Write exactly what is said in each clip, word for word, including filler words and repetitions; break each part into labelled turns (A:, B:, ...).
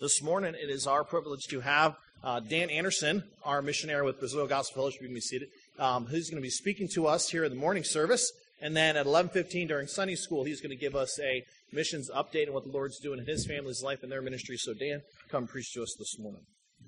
A: This morning, it is our privilege to have uh, Dan Anderson, our missionary with Brazil Gospel Fellowship. You can be seated. Um, who's going to be speaking to us here in the morning service. And then at eleven fifteen during Sunday school, he's going to give us a missions update on what the Lord's doing in his family's life and their ministry. So, Dan, come preach to us this morning.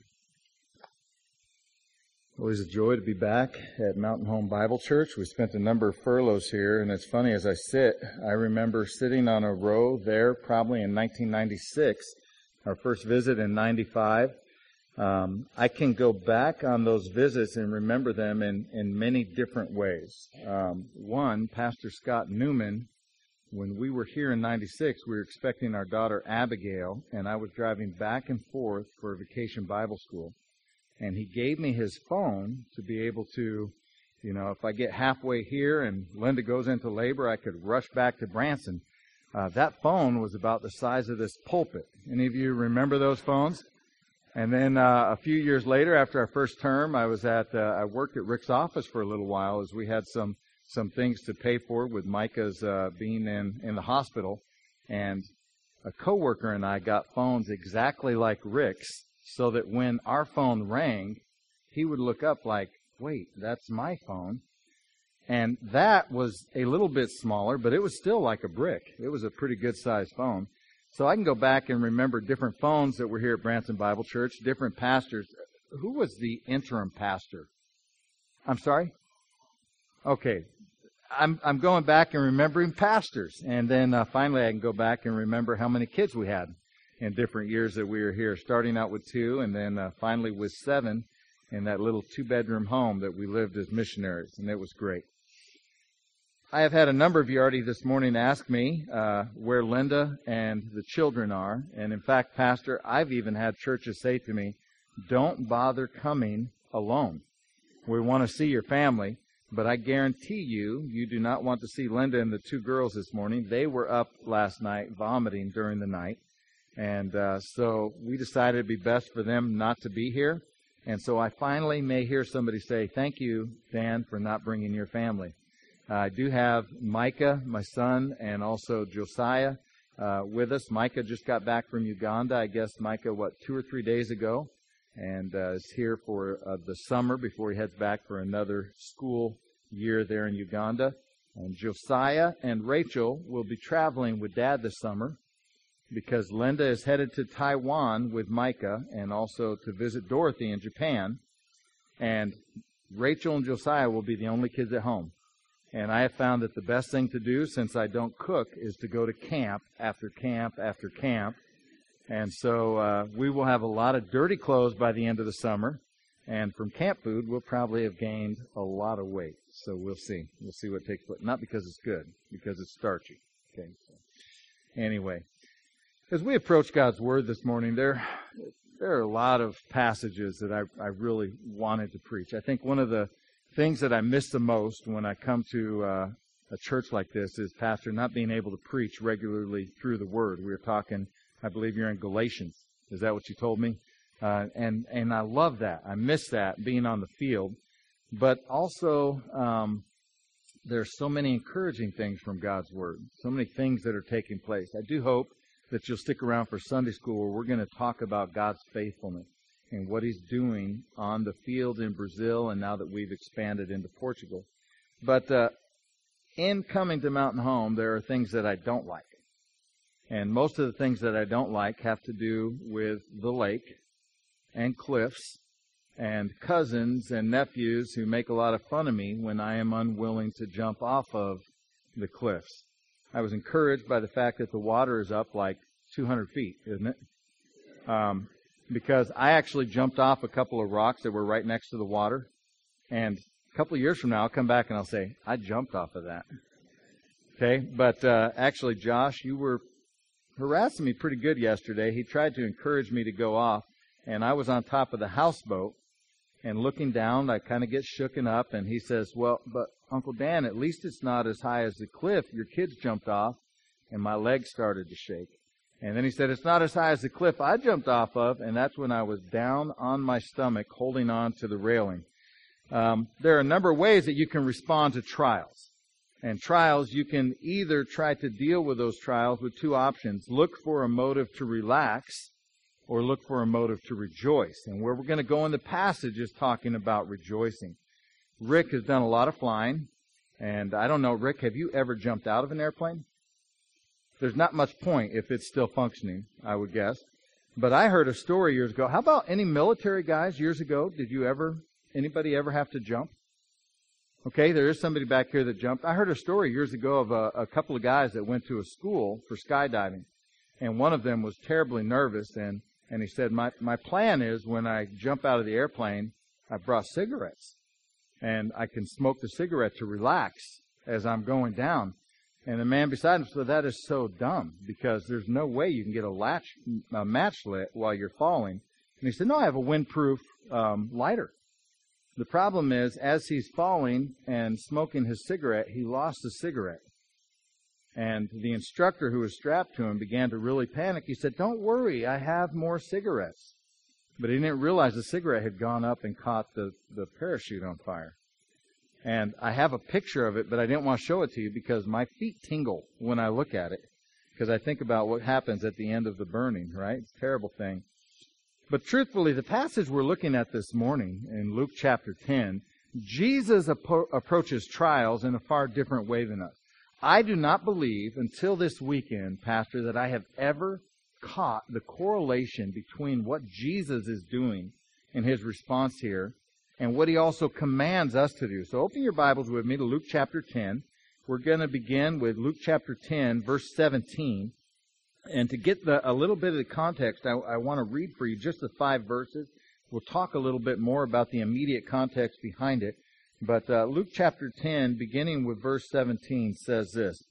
B: Always a joy to be back at Mountain Home Bible Church. We spent a number of furloughs here, and it's funny, as I sit, I remember sitting on a row there probably in nineteen ninety-six, our first visit in ninety-five. Um, I can go back on those visits and remember them in, in many different ways. Um, one, Pastor Scott Newman, when we were here in ninety-six, we were expecting our daughter Abigail, and I was driving back and forth for a vacation Bible school. And he gave me his phone to be able to, you know, if I get halfway here and Linda goes into labor, I could rush back to Branson. Uh, that phone was about the size of this pulpit. Any of you remember those phones? And then uh, a few years later, after our first term, I was at, uh, I worked at Rick's office for a little while as we had some some things to pay for with Micah's uh, being in, in the hospital. And a coworker and I got phones exactly like Rick's, so that when our phone rang, he would look up like, wait, that's my phone. And that was a little bit smaller, but it was still like a brick. It was a pretty good-sized phone. So I can go back and remember different phones that were here at Branson Bible Church, different pastors. Who was the interim pastor? I'm sorry? Okay. I'm I'm going back and remembering pastors. And then uh, finally I can go back and remember how many kids we had in different years that we were here, starting out with two and then uh, finally with seven in that little two-bedroom home that we lived as missionaries, and it was great. I have had a number of you already this morning ask me uh, where Linda and the children are, and in fact, Pastor, I've even had churches say to me, don't bother coming alone. We want to see your family, but I guarantee you, you do not want to see Linda and the two girls this morning. They were up last night vomiting during the night. And uh, so we decided it'd be best for them not to be here. And so I finally may hear somebody say, thank you, Dan, for not bringing your family. Uh, I do have Micah, my son, and also Josiah uh, with us. Micah just got back from Uganda, I guess, Micah, what, two or three days ago, and uh, is here for uh, the summer before he heads back for another school year there in Uganda. And Josiah and Rachel will be traveling with Dad this summer, because Linda is headed to Taiwan with Micah and also to visit Dorothy in Japan. And Rachel and Josiah will be the only kids at home. And I have found that the best thing to do, since I don't cook, is to go to camp after camp after camp. And so uh, we will have a lot of dirty clothes by the end of the summer. And from camp food, we'll probably have gained a lot of weight. So we'll see. We'll see what takes place. Not because it's good, because it's starchy. Okay. So anyway. As we approach God's Word this morning, there there are a lot of passages that I, I really wanted to preach. I think one of the things that I miss the most when I come to uh, a church like this is, Pastor, not being able to preach regularly through the Word. We were talking, I believe you're in Galatians. Is that what you told me? Uh, and, and I love that. I miss that, being on the field. But also, um, there are so many encouraging things from God's Word, so many things that are taking place. I do hope that you'll stick around for Sunday school, where we're going to talk about God's faithfulness and what He's doing on the field in Brazil, and now that we've expanded into Portugal. But uh, in coming to Mountain Home, there are things that I don't like. And most of the things that I don't like have to do with the lake and cliffs and cousins and nephews who make a lot of fun of me when I am unwilling to jump off of the cliffs. I was encouraged by the fact that the water is up like two hundred feet, isn't it? Um, because I actually jumped off a couple of rocks that were right next to the water. And a couple of years from now, I'll come back and I'll say, I jumped off of that. Okay? But uh, actually, Josh, you were harassing me pretty good yesterday. He tried to encourage me to go off. And I was on top of the houseboat. And looking down, I kind of get shooken up. And he says, well, but Uncle Dan, at least it's not as high as the cliff. Your kids jumped off, and my legs started to shake. And then he said, it's not as high as the cliff I jumped off of, and that's when I was down on my stomach holding on to the railing. Um, there are a number of ways that you can respond to trials. And trials, you can either try to deal with those trials with two options. Look for a motive to relax, or look for a motive to rejoice. And where we're going to go in the passage is talking about rejoicing. Rick has done a lot of flying, and I don't know, Rick, have you ever jumped out of an airplane? There's not much point if it's still functioning, I would guess. But I heard a story years ago. How about any military guys years ago? Did you ever, anybody ever have to jump? Okay, there is somebody back here that jumped. I heard a story years ago of a, a couple of guys that went to a school for skydiving. And one of them was terribly nervous, and, and he said, my, my plan is when I jump out of the airplane, I brought cigarettes. And I can smoke the cigarette to relax as I'm going down. And the man beside him said, that is so dumb, because there's no way you can get a, latch, a match lit while you're falling. And he said, no, I have a windproof um, lighter. The problem is, as he's falling and smoking his cigarette, he lost the cigarette. And the instructor who was strapped to him began to really panic. He said, don't worry, I have more cigarettes. But he didn't realize the cigarette had gone up and caught the, the parachute on fire. And I have a picture of it, but I didn't want to show it to you because my feet tingle when I look at it. Because I think about what happens at the end of the burning, right? It's a terrible thing. But truthfully, the passage we're looking at this morning in Luke chapter ten, Jesus appro- approaches trials in a far different way than us. I do not believe until this weekend, Pastor, that I have ever caught the correlation between what Jesus is doing in his response here and what he also commands us to do. So open your Bibles with me to Luke chapter ten. We're going to begin with Luke chapter ten, verse seventeen. And to get the, a little bit of the context, I, I want to read for you just the five verses. We'll talk a little bit more about the immediate context behind it. But uh, Luke chapter ten, beginning with verse seventeen, says this.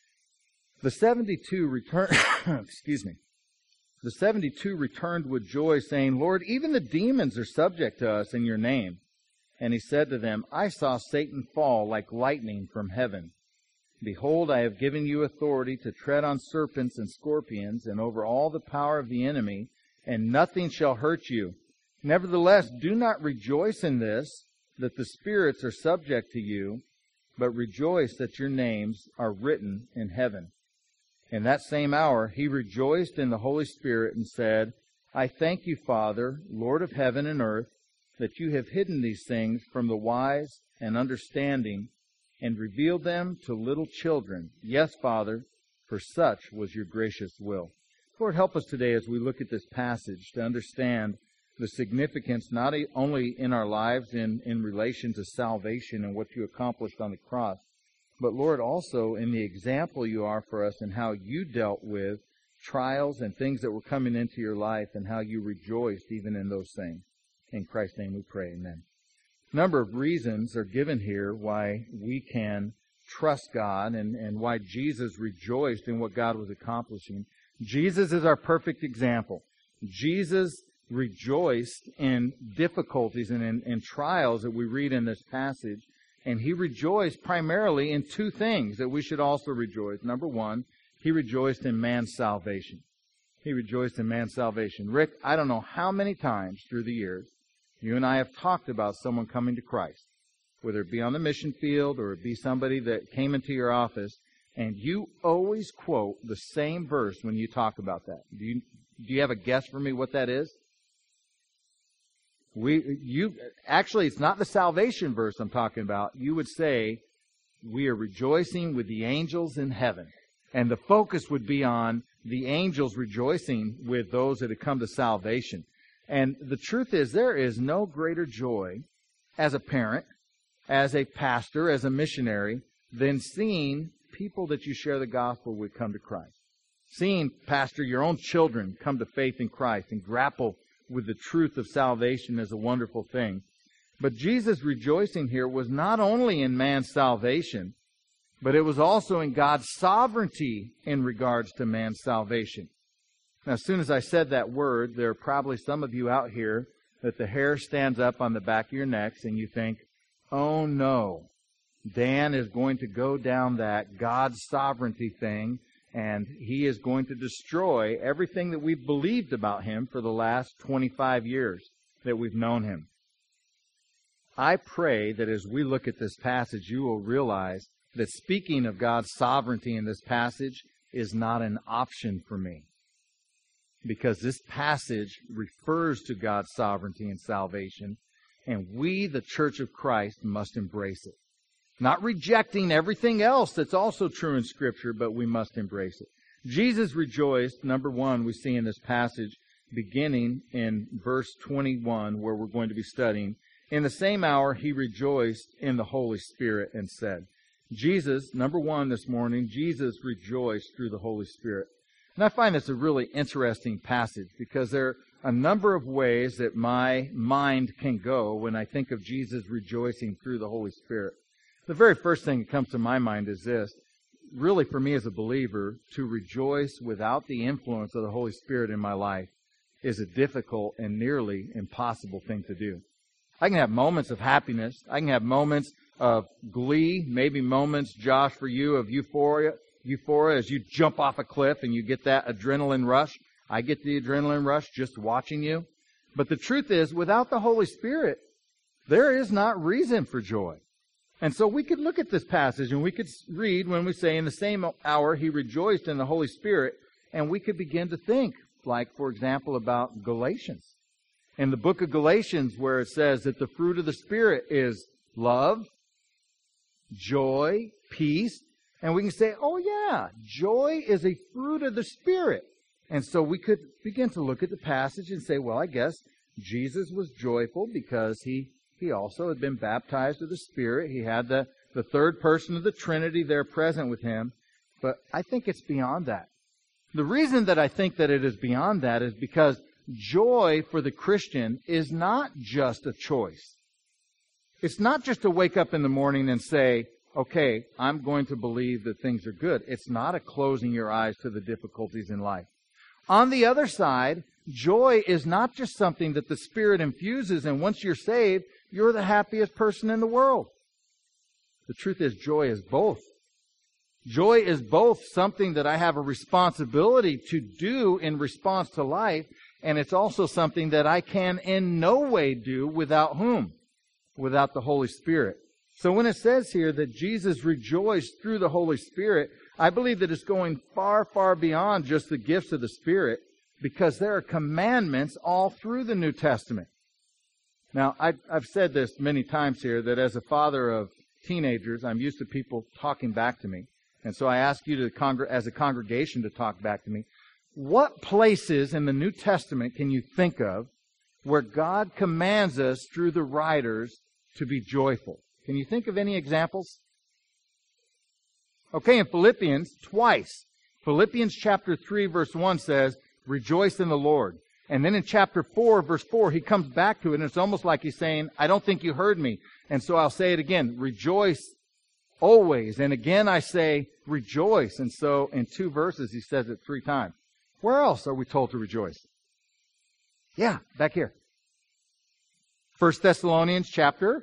B: The seventy-two returned, excuse me. The seventy-two returned with joy, saying, Lord, even the demons are subject to us in your name. And he said to them, I saw Satan fall like lightning from heaven. Behold, I have given you authority to tread on serpents and scorpions and over all the power of the enemy, and nothing shall hurt you. Nevertheless, do not rejoice in this, that the spirits are subject to you, but rejoice that your names are written in heaven. In that same hour, he rejoiced in the Holy Spirit and said, I thank you, Father, Lord of heaven and earth, that you have hidden these things from the wise and understanding and revealed them to little children. Yes, Father, for such was your gracious will. Lord, help us today as we look at this passage to understand the significance not only in our lives in, in relation to salvation and what you accomplished on the cross, but, Lord, also in the example you are for us and how you dealt with trials and things that were coming into your life and how you rejoiced even in those things. In Christ's name we pray, amen. A number of reasons are given here why we can trust God and, and why Jesus rejoiced in what God was accomplishing. Jesus is our perfect example. Jesus rejoiced in difficulties and in, in trials that we read in this passage. And he rejoiced primarily in two things that we should also rejoice. Number one, he rejoiced in man's salvation. He rejoiced in man's salvation. Rick, I don't know how many times through the years you and I have talked about someone coming to Christ, whether it be on the mission field or it be somebody that came into your office, and you always quote the same verse when you talk about that. Do you, do you have a guess for me what that is? We, you, actually, it's not the salvation verse I'm talking about. You would say, we are rejoicing with the angels in heaven. And the focus would be on the angels rejoicing with those that have come to salvation. And the truth is, there is no greater joy as a parent, as a pastor, as a missionary, than seeing people that you share the gospel with come to Christ. Seeing, Pastor, your own children come to faith in Christ and grapple with the truth of salvation is a wonderful thing. But Jesus' rejoicing here was not only in man's salvation, but it was also in God's sovereignty in regards to man's salvation. Now, as soon as I said that word, there are probably some of you out here that the hair stands up on the back of your necks and you think, oh no, Dan is going to go down that God's sovereignty thing, and he is going to destroy everything that we've believed about him for the last twenty-five years that we've known him. I pray that as we look at this passage, you will realize that speaking of God's sovereignty in this passage is not an option for me. because this passage refers to God's sovereignty and salvation, and we, the Church of Christ, must embrace it. Not rejecting everything else that's also true in Scripture, but we must embrace it. Jesus rejoiced, number one, we see in this passage, beginning in verse twenty-one, where we're going to be studying. In the same hour, he rejoiced in the Holy Spirit and said, Jesus, number one this morning, Jesus rejoiced through the Holy Spirit. And I find this a really interesting passage because there are a number of ways that my mind can go when I think of Jesus rejoicing through the Holy Spirit. The very first thing that comes to my mind is this. Really, for me as a believer, to rejoice without the influence of the Holy Spirit in my life is a difficult and nearly impossible thing to do. I can have moments of happiness. I can have moments of glee, maybe moments, Josh, for you, of euphoria, euphoria as you jump off a cliff and you get that adrenaline rush. I get the adrenaline rush just watching you. But the truth is, without the Holy Spirit, there is not reason for joy. And so we could look at this passage and we could read when we say, in the same hour he rejoiced in the Holy Spirit, and we could begin to think, like, for example, about Galatians. In the book of Galatians, where it says that the fruit of the Spirit is love, joy, peace, and we can say, oh yeah, joy is a fruit of the Spirit. And so we could begin to look at the passage and say, well, I guess Jesus was joyful because he He also had been baptized with the Spirit. He had the, the third person of the Trinity there present with him. But I think it's beyond that. The reason that I think that it is beyond that is because joy for the Christian is not just a choice. It's not just to wake up in the morning and say, okay, I'm going to believe that things are good. It's not a closing your eyes to the difficulties in life. On the other side, joy is not just something that the Spirit infuses, and once you're saved, you're the happiest person in the world. The truth is, joy is both. Joy is both something that I have a responsibility to do in response to life, and it's also something that I can in no way do without whom? Without the Holy Spirit. So when it says here that Jesus rejoiced through the Holy Spirit, I believe that it's going far, far beyond just the gifts of the Spirit, because there are commandments all through the New Testament. Now, I've, I've said this many times here, that as a father of teenagers, I'm used to people talking back to me. And so I ask you to, congr- as a congregation, to talk back to me. What places in the New Testament can you think of where God commands us through the writers to be joyful? Can you think of any examples? Okay, in Philippians, twice. Philippians chapter three, verse one says, rejoice in the Lord. And then in chapter four, verse four, he comes back to it, and it's almost like he's saying, I don't think you heard me. And so I'll say it again, rejoice always. And again I say, rejoice. And so in two verses, he says it three times. Where else are we told to rejoice? Yeah, back here. First Thessalonians chapter.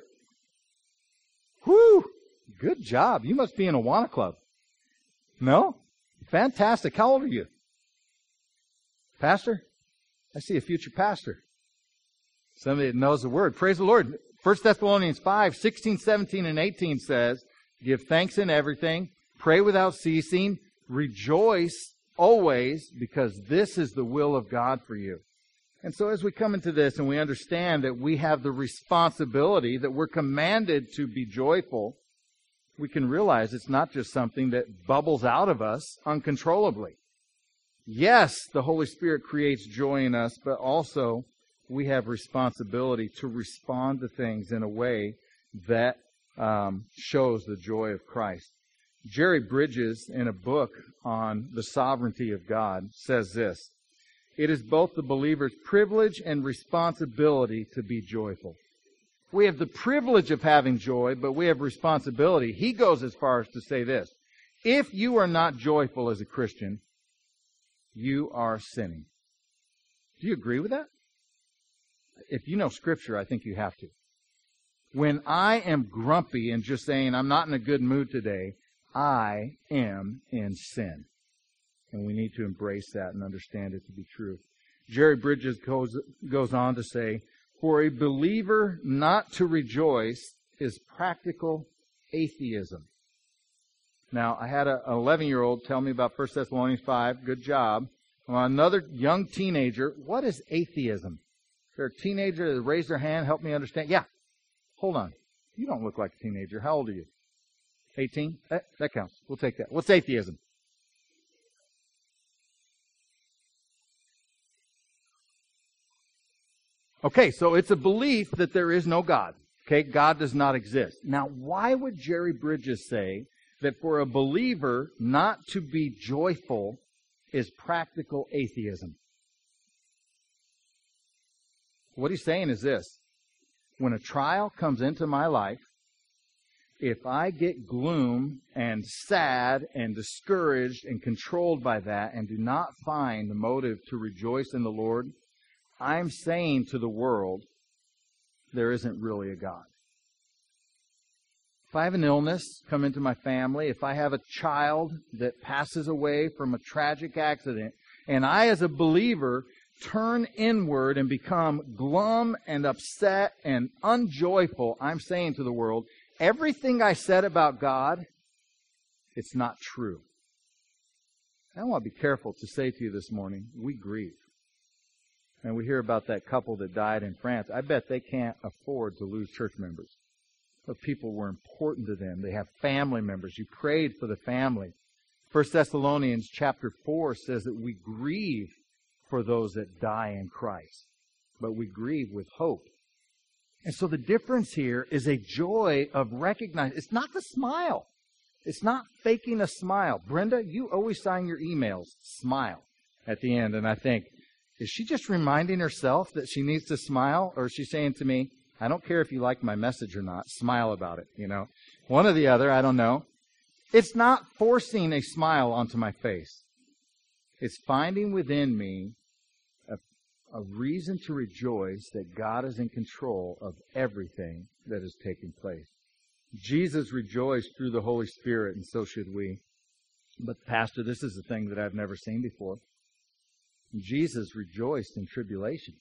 B: Whoo! Good job. You must be in a Awana club. No? Fantastic. How old are you? Pastor? I see a future pastor. Somebody that knows the word. Praise the Lord. First Thessalonians five, sixteen, seventeen, and eighteen says, give thanks in everything, pray without ceasing, rejoice always, because this is the will of God for you. And so as we come into this and we understand that we have the responsibility, that we're commanded to be joyful, we can realize it's not just something that bubbles out of us uncontrollably. Yes, the Holy Spirit creates joy in us, but also we have responsibility to respond to things in a way that um, shows the joy of Christ. Jerry Bridges, in a book on the sovereignty of God, says this: it is both the believer's privilege and responsibility to be joyful. We have the privilege of having joy, but we have responsibility. He goes as far as to say this: if you are not joyful as a Christian, you are sinning. Do you agree with that? If you know Scripture, I think you have to. When I am grumpy and just saying, I'm not in a good mood today, I am in sin. And we need to embrace that and understand it to be true. Jerry Bridges goes, goes on to say, for a believer not to rejoice is practical atheism. Now, I had an eleven-year-old tell me about First Thessalonians five. Good job. Well, another young teenager, what is atheism? Is there a teenager that raised their hand, help me understand? Yeah. Hold on. You don't look like a teenager. How old are you? eighteen? That, that counts. We'll take that. What's atheism? Okay, so it's a belief that there is no God. Okay, God does not exist. Now, why would Jerry Bridges say that for a believer not to be joyful is practical atheism? What he's saying is this. When a trial comes into my life, if I get gloom and sad and discouraged and controlled by that and do not find the motive to rejoice in the Lord, I'm saying to the world, there isn't really a God. If I have an illness come into my family, if I have a child that passes away from a tragic accident, and I as a believer turn inward and become glum and upset and unjoyful, I'm saying to the world, everything I said about God, it's not true. I want to be careful to say to you this morning, we grieve. And we hear about that couple that died in France. I bet they can't afford to lose church members. But people were important to them. They have family members. You prayed for the family. First Thessalonians chapter four says that we grieve for those that die in Christ. But we grieve with hope. And so the difference here is a joy of recognizing. It's not the smile. It's not faking a smile. Brenda, you always sign your emails, smile, at the end. And I think, is she just reminding herself that she needs to smile? Or is she saying to me, I don't care if you like my message or not, smile about it, you know? One or the other, I don't know. It's not forcing a smile onto my face. It's finding within me a, a reason to rejoice that God is in control of everything that is taking place. Jesus rejoiced through the Holy Spirit, and so should we. But, Pastor, this is a thing that I've never seen before. Jesus rejoiced in tribulation.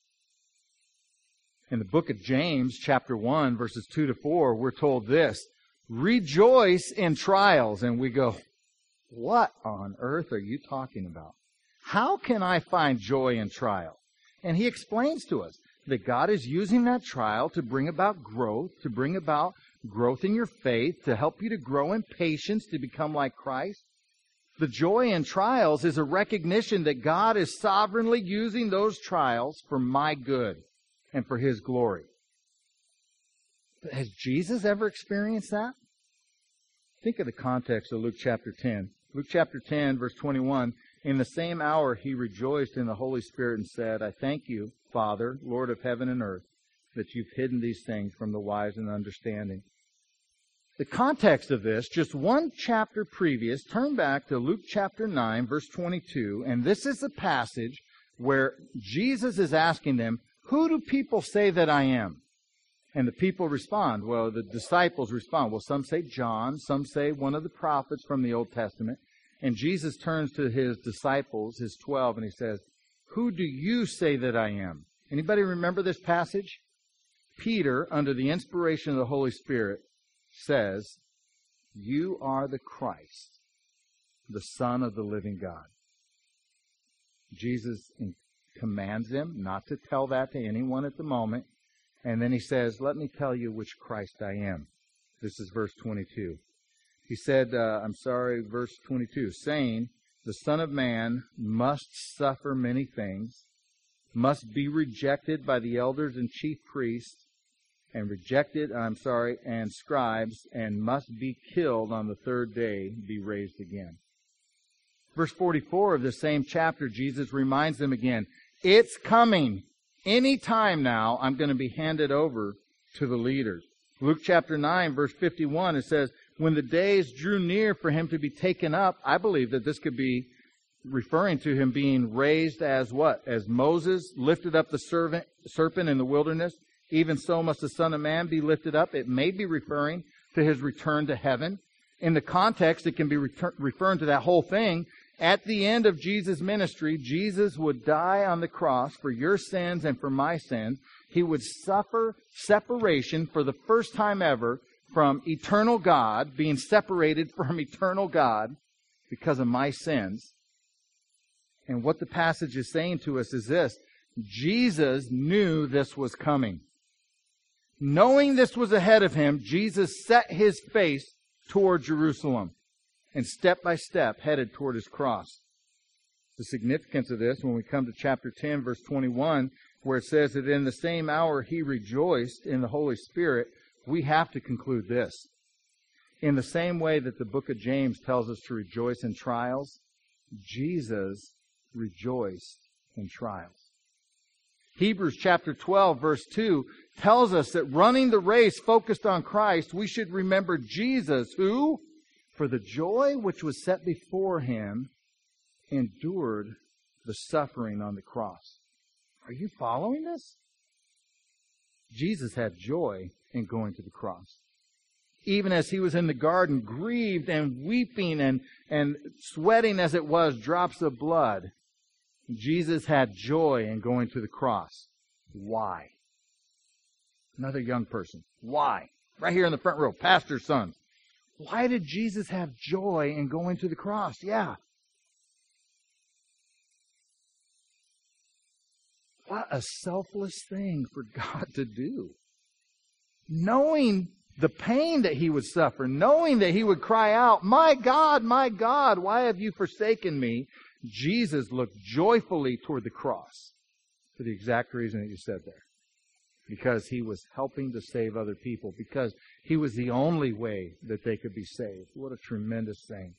B: In the book of James, chapter one, verses two to four, we're told this, rejoice in trials. And we go, what on earth are you talking about? How can I find joy in trial? And he explains to us that God is using that trial to bring about growth, to bring about growth in your faith, to help you to grow in patience, to become like Christ. The joy in trials is a recognition that God is sovereignly using those trials for my good and for His glory. But has Jesus ever experienced that? Think of the context of Luke chapter ten. Luke chapter ten, verse twenty-one, in the same hour he rejoiced in the Holy Spirit and said, I thank you, Father, Lord of heaven and earth, that you've hidden these things from the wise and understanding. The context of this, just one chapter previous, turn back to Luke chapter nine, verse twenty-two, and this is the passage where Jesus is asking them, who do people say that I am? And the people respond. Well, the disciples respond. Well, some say John, some say one of the prophets from the Old Testament. And Jesus turns to His disciples, His twelve, and He says, who do you say that I am? Anybody remember this passage? Peter, under the inspiration of the Holy Spirit, says, you are the Christ, the Son of the living God. Jesus commands them not to tell that to anyone at the moment. And then He says, let me tell you which Christ I am. This is verse twenty-two. He said, uh, I'm sorry, verse twenty-two, saying, the Son of Man must suffer many things, must be rejected by the elders and chief priests, and rejected, I'm sorry, and scribes, and must be killed on the third day, be raised again. Verse forty-four of the same chapter, Jesus reminds them again, it's coming. Any time now, I'm going to be handed over to the leaders. Luke chapter nine, verse fifty-one, it says, when the days drew near for Him to be taken up, I believe that this could be referring to Him being raised as what? As Moses lifted up the servant, serpent in the wilderness, even so must the Son of Man be lifted up. It may be referring to His return to heaven. In the context, it can be retur- referring to that whole thing. At the end of Jesus' ministry, Jesus would die on the cross for your sins and for my sins. He would suffer separation for the first time ever from eternal God, being separated from eternal God because of my sins. And what the passage is saying to us is this: Jesus knew this was coming. Knowing this was ahead of him, Jesus set his face toward Jerusalem and step by step headed toward his cross. The significance of this, when we come to chapter ten, verse twenty-one, where it says that in the same hour he rejoiced in the Holy Spirit, we have to conclude this. In the same way that the book of James tells us to rejoice in trials, Jesus rejoiced in trials. Hebrews chapter twelve, verse two tells us that running the race focused on Christ, we should remember Jesus, who, for the joy which was set before him, endured the suffering on the cross. Are you following this? Jesus had joy in going to the cross. Even as he was in the garden, grieved and weeping and, and sweating as it was, drops of blood, Jesus had joy in going to the cross. Why? Another young person. Why? Right here in the front row, pastor's sons. Why did Jesus have joy in going to the cross? Yeah. What a selfless thing for God to do. Knowing the pain that he would suffer, knowing that he would cry out, "My God, my God, why have you forsaken me?" Jesus looked joyfully toward the cross for the exact reason that you said there. Because he was helping to save other people. Because he was the only way that they could be saved. What a tremendous thing.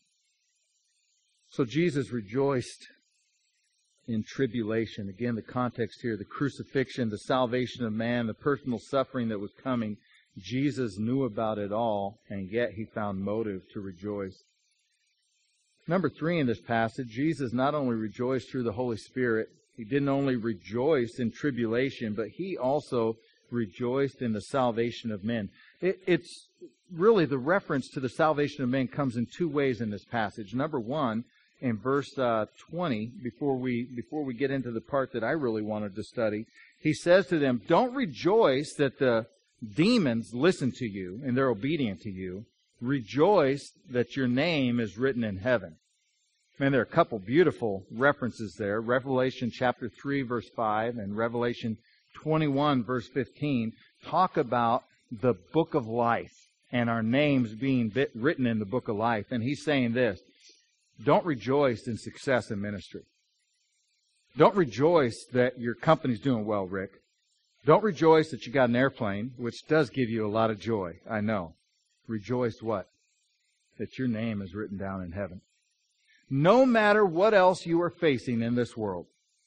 B: So Jesus rejoiced in tribulation. Again, the context here, the crucifixion, the salvation of man, the personal suffering that was coming. Jesus knew about it all, and yet he found motive to rejoice. Number three in this passage, Jesus not only rejoiced through the Holy Spirit, he didn't only rejoice in tribulation, but he also rejoiced in the salvation of men. It, it's really the reference to the salvation of men comes in two ways in this passage. Number one, in verse uh, twenty, before we before we get into the part that I really wanted to study, he says to them, "Don't rejoice that the demons listen to you and they're obedient to you. Rejoice that your name is written in heaven." Man, there are a couple beautiful references there. Revelation chapter three, verse five, and Revelation twenty-one, verse fifteen, talk about the book of life and our names being bit, written in the book of life. And he's saying this: don't rejoice in success in ministry. Don't rejoice that your company's doing well, Rick. Don't rejoice that you got an airplane, which does give you a lot of joy, I know. Rejoice what? That your name is written down in heaven. No matter what else you are facing in this world.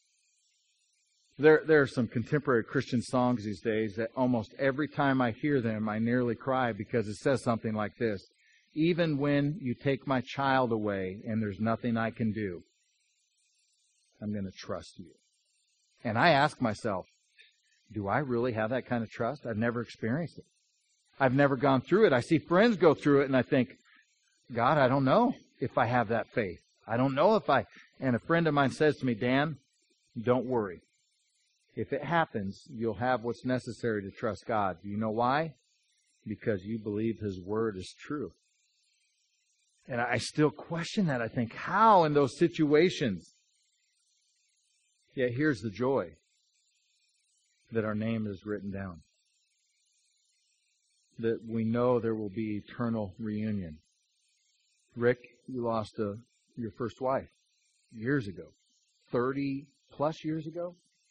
B: There, there are some contemporary Christian songs these days that almost every time I hear them, I nearly cry because it says something like this: "Even when you take my child away and there's nothing I can do, I'm going to trust you." And I ask myself, do I really have that kind of trust? I've never experienced it. I've never gone through it. I see friends go through it and I think, God, I don't know if I have that faith. I don't know if I... And a friend of mine says to me, "Dan, don't worry. If it happens, you'll have what's necessary to trust God." Do you know why? Because you believe His Word is true. And I still question that. I think, how in those situations? Yet here's the joy: that our name is written down. That we know there will be eternal reunion. Rick, you lost a, your first wife years ago. thirty plus years ago.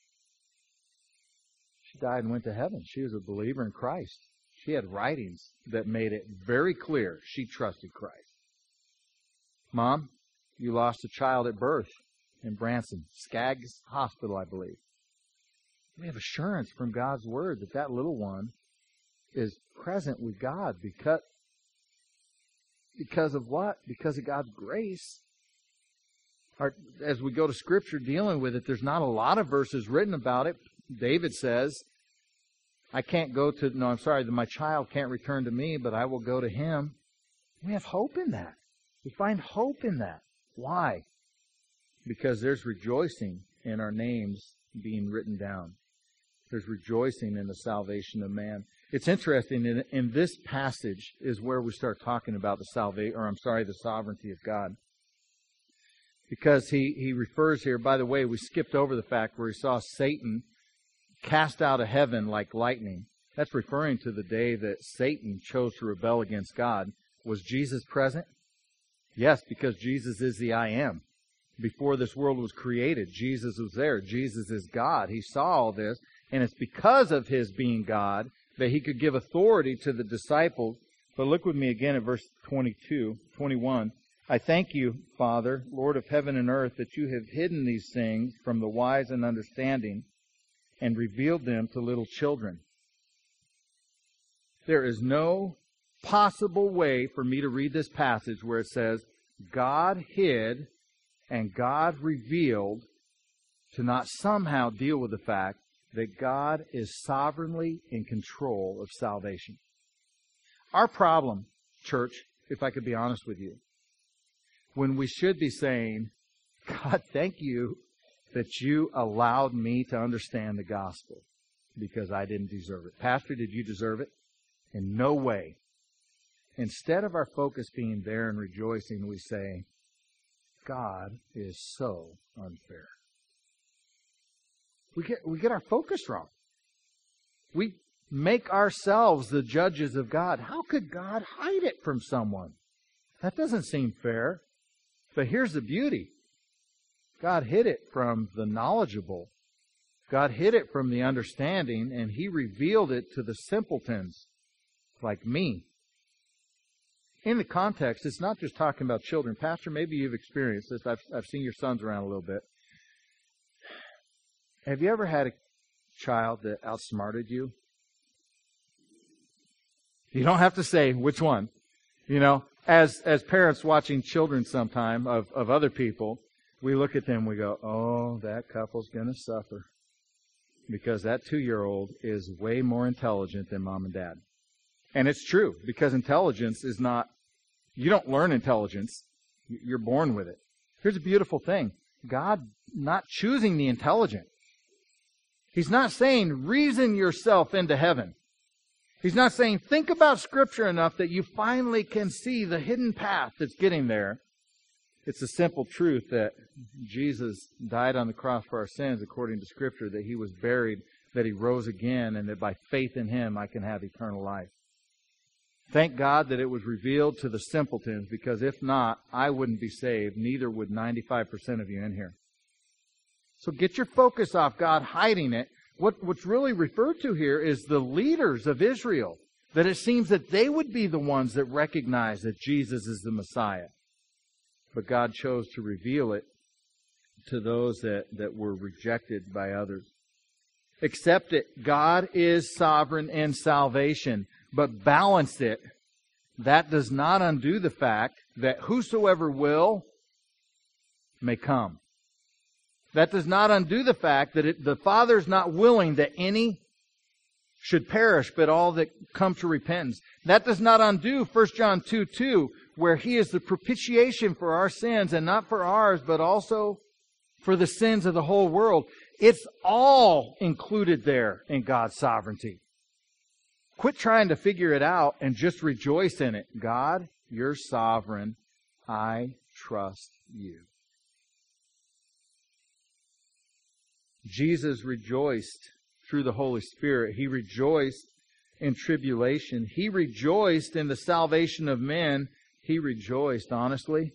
B: She died and went to heaven. She was a believer in Christ. She had writings that made it very clear she trusted Christ. Mom, you lost a child at birth in Branson, Skaggs Hospital, I believe. We have assurance from God's Word that that little one is present with God because, because of what? Because of God's grace. Our, as we go to Scripture dealing with it, there's not a lot of verses written about it. David says, I can't go to, no, I'm sorry, that my child can't return to me, but I will go to him. We have hope in that. We find hope in that. Why? Because there's rejoicing in our names being written down. There's rejoicing in the salvation of man. It's interesting, in, in this passage is where we start talking about the salvation, or I'm sorry, the sovereignty of God. Because he, he refers here, by the way, we skipped over the fact where he saw Satan cast out of heaven like lightning. That's referring to the day that Satan chose to rebel against God. Was Jesus present? Yes, because Jesus is the I Am. Before this world was created, Jesus was there. Jesus is God. He saw all this, and it's because of His being God that He could give authority to the disciples. But look with me again at verse twenty-two, twenty-one. I thank you, Father, Lord of heaven and earth, that you have hidden these things from the wise and understanding and revealed them to little children. There is no possible way for me to read this passage where it says, God hid and God revealed, to not somehow deal with the fact that God is sovereignly in control of salvation. Our problem, church, if I could be honest with you, when we should be saying, God, thank you that you allowed me to understand the gospel because I didn't deserve it. Pastor, did you deserve it? In no way. Instead of our focus being there and rejoicing, we say, God is so unfair. We get, we get our focus wrong. We make ourselves the judges of God. How could God hide it from someone? That doesn't seem fair. But here's the beauty. God hid it from the knowledgeable. God hid it from the understanding, and He revealed it to the simpletons like me. In the context, it's not just talking about children. Pastor, maybe you've experienced this. I've, I've seen your sons around a little bit. Have you ever had a child that outsmarted you? You don't have to say which one. You know, as as parents watching children sometime of, of other people, we look at them, we go, oh, that couple's going to suffer. Because that two-year-old is way more intelligent than mom and dad. And it's true, because intelligence is not, you don't learn intelligence. You're born with it. Here's a beautiful thing. God not choosing the intelligent. He's not saying reason yourself into heaven. He's not saying think about Scripture enough that you finally can see the hidden path that's getting there. It's a simple truth that Jesus died on the cross for our sins according to Scripture, that He was buried, that He rose again, and that by faith in Him I can have eternal life. Thank God that it was revealed to the simpletons, because if not, I wouldn't be saved. Neither would ninety-five percent of you in here. So get your focus off God hiding it. What, what's really referred to here is the leaders of Israel. That it seems that they would be the ones that recognize that Jesus is the Messiah. But God chose to reveal it to those that, that were rejected by others. Accept it. God is sovereign in salvation. But balance it. That does not undo the fact that whosoever will may come. That does not undo the fact that it, the Father is not willing that any should perish, but all that come to repentance. That does not undo First John two two, where He is the propitiation for our sins, and not for ours, but also for the sins of the whole world. It's all included there in God's sovereignty. Quit trying to figure it out and just rejoice in it. God, You're sovereign. I trust You. Jesus rejoiced through the Holy Spirit. He rejoiced in tribulation. He rejoiced in the salvation of men. He rejoiced, honestly,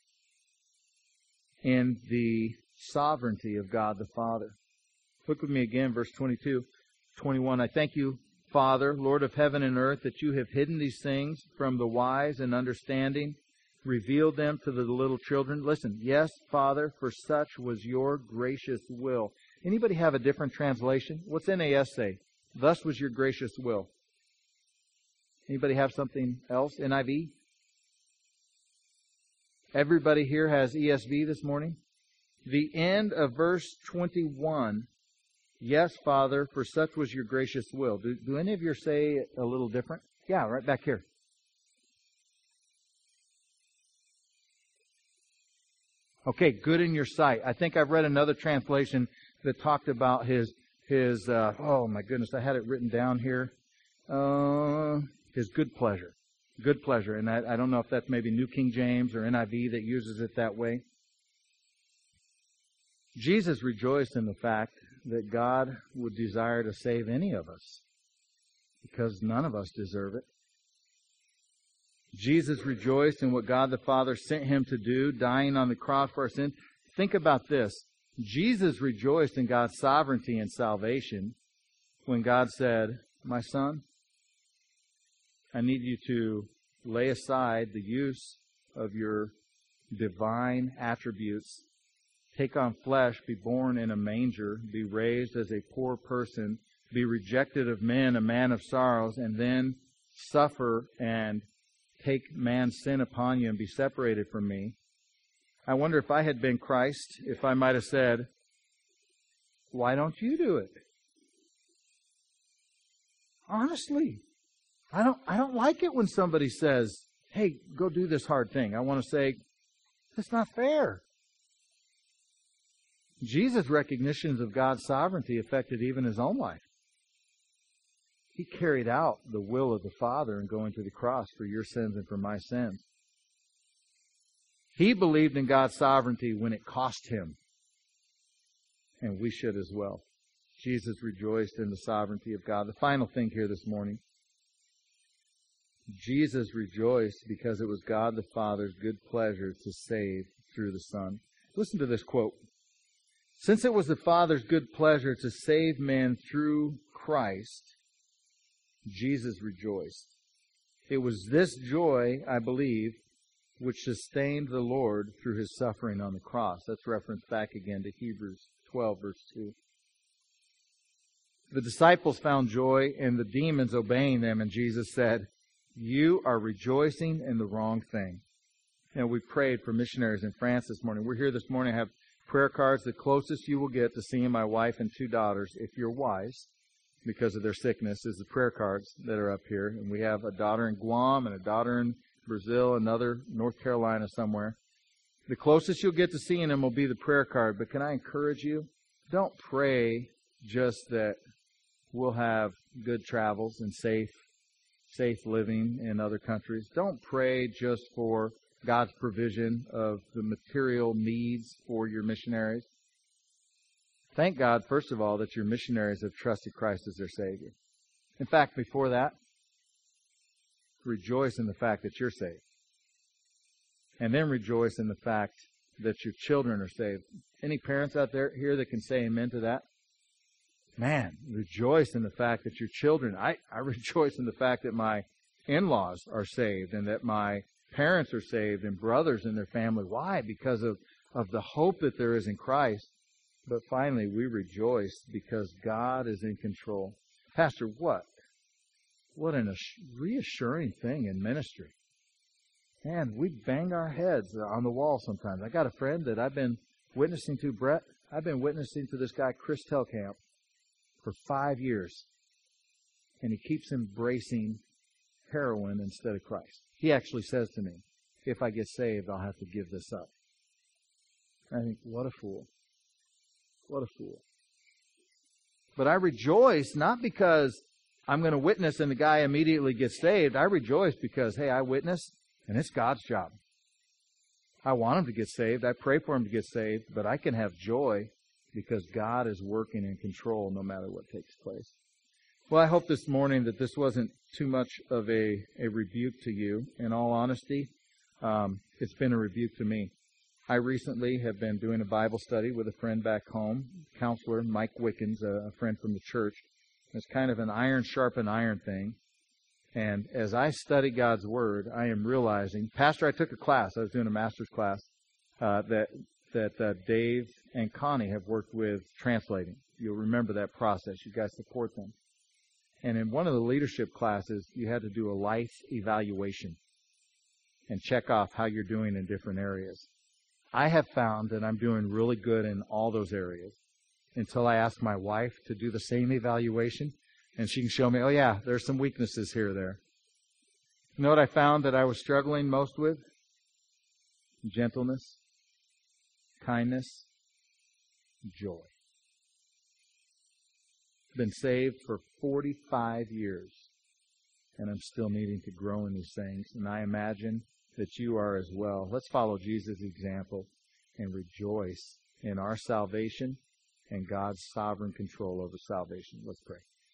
B: in the sovereignty of God the Father. Look with me again, verse twenty-two, twenty-one. I thank You, Father, Lord of heaven and earth, that You have hidden these things from the wise and understanding, revealed them to the little children. Listen, yes, Father, for such was Your gracious will. Anybody have a different translation? What's N A S say? Thus was Your gracious will. Anybody have something else? N I V? Everybody here has E S V this morning? The end of verse twenty-one. Yes, Father, for such was Your gracious will. Do, do any of you say it a little different? Yeah, right back here. Okay, good in your sight. I think I've read another translation that talked about his, his uh, oh my goodness, I had it written down here. Uh, his good pleasure. Good pleasure. And I, I don't know if that's maybe New King James or N I V that uses it that way. Jesus rejoiced in the fact that God would desire to save any of us because none of us deserve it. Jesus rejoiced in what God the Father sent him to do, dying on the cross for our sins. Think about this. Jesus rejoiced in God's sovereignty and salvation when God said, my son, I need you to lay aside the use of your divine attributes, take on flesh, be born in a manger, be raised as a poor person, be rejected of men, a man of sorrows, and then suffer and take man's sin upon you and be separated from me. I wonder if I had been Christ, if I might have said, why don't you do it? Honestly, I don't, I don't like it when somebody says, hey, go do this hard thing. I want to say, that's not fair. Jesus' recognitions of God's sovereignty affected even his own life. He carried out the will of the Father in going to the cross for your sins and for my sins. He believed in God's sovereignty when it cost him. And we should as well. Jesus rejoiced in the sovereignty of God. The final thing here this morning. Jesus rejoiced because it was God the Father's good pleasure to save through the Son. Listen to this quote. Since it was the Father's good pleasure to save men through Christ, Jesus rejoiced. It was this joy, I believe, which sustained the Lord through his suffering on the cross. That's referenced back again to Hebrews twelve, verse two. The disciples found joy in the demons obeying them, and Jesus said, you are rejoicing in the wrong thing. You know, we prayed for missionaries in France this morning. We're here this morning. I have prayer cards. The closest you will get to seeing my wife and two daughters, if you're wise, because of their sickness, is the prayer cards that are up here. And we have a daughter in Guam and a daughter in Brazil, another North Carolina somewhere. The closest you'll get to seeing them will be the prayer card. But can I encourage you? Don't pray just that we'll have good travels and safe, safe living in other countries. Don't pray just for God's provision of the material needs for your missionaries. Thank God, first of all, that your missionaries have trusted Christ as their Savior. In fact, before that, rejoice in the fact that you're saved. And then rejoice in the fact that your children are saved. Any parents out there here that can say amen to that? Man, rejoice in the fact that your children, I, I rejoice in the fact that my in-laws are saved and that my parents are saved and brothers in their family. Why? Because of, of the hope that there is in Christ. But finally, we rejoice because God is in control. Pastor, what? What an reassuring thing in ministry. Man, we bang our heads on the wall sometimes. I got a friend that I've been witnessing to, Brett. I've been witnessing to this guy, Chris Telkamp, for five years. And he keeps embracing heroin instead of Christ. He actually says to me, if I get saved, I'll have to give this up. I think, what a fool. What a fool. But I rejoice not because I'm going to witness and the guy immediately gets saved. I rejoice because, hey, I witnessed and it's God's job. I want him to get saved. I pray for him to get saved, but I can have joy because God is working in control no matter what takes place. Well, I hope this morning that this wasn't too much of a, a rebuke to you. In all honesty, um, it's been a rebuke to me. I recently have been doing a Bible study with a friend back home, counselor Mike Wickens, a, a friend from the church. It's kind of an iron sharpen iron thing. And as I study God's Word, I am realizing, Pastor, I took a class. I was doing a master's class uh, that that uh, Dave and Connie have worked with translating. You'll remember that process. You guys support them. And in one of the leadership classes, you had to do a life evaluation and check off how you're doing in different areas. I have found that I'm doing really good in all those areas until I ask my wife to do the same evaluation, and she can show me, oh yeah, there's some weaknesses here or there. You know what I found that I was struggling most with? Gentleness, kindness, joy. Been saved for forty-five years, and I'm still needing to grow in these things, and I imagine that you are as well. Let's follow Jesus' example and rejoice in our salvation and God's sovereign control over salvation. Let's pray.